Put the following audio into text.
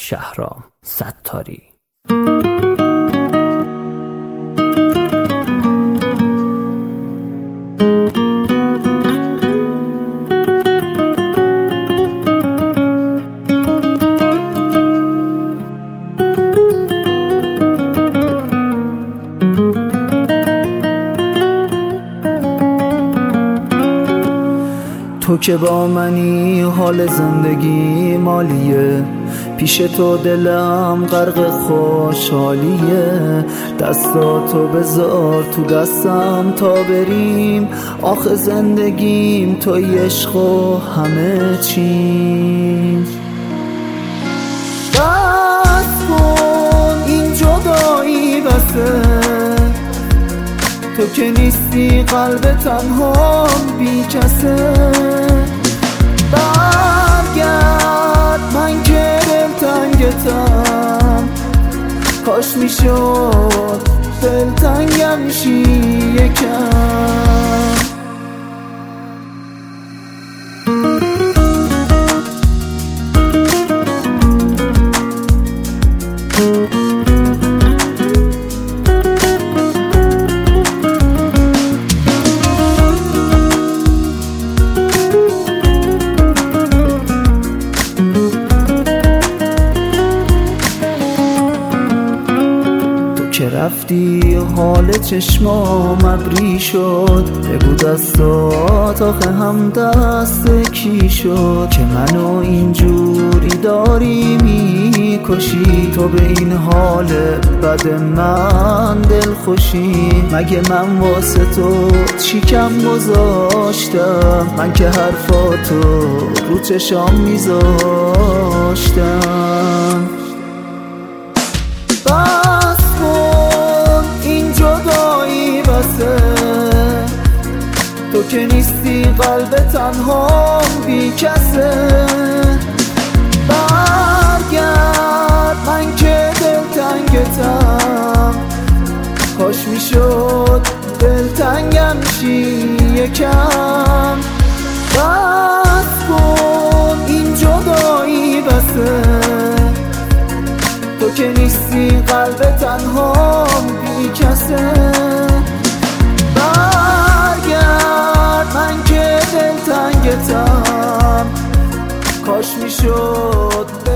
شهرام ستاری. تو که با منی حال زندگی مالیه، پیش تو دلم غرق خوشحالیه. دستاتو بذار تو دستم تا بریم، آخه زندگیم توی عشق و همه چی. بس کن این جدایی بسه، تو که نیستی قلب تنها بی کسه. برگرد من که دلتنگتم، کاش میشد دلتنگم شی یکم. که رفتی حال چشمام ابری شد، بگو دستات آخه هم دست کی شد که منو اینجوری داری میکشی. تو به این حال بد من دل خوشی، مگه من واسه تو چی کم گذاشتم؟ من که حرفاتو رو چشام میذاشتم. تو که نیستی قلب تنها بی کسه. برگرد من که دلتنگتم، کاش میشد دلتنگم شی یکم. بس کن این جدایی بسه، تو که نیستی قلب تنها بی کسه. من که دلتنگتم، کاش میشد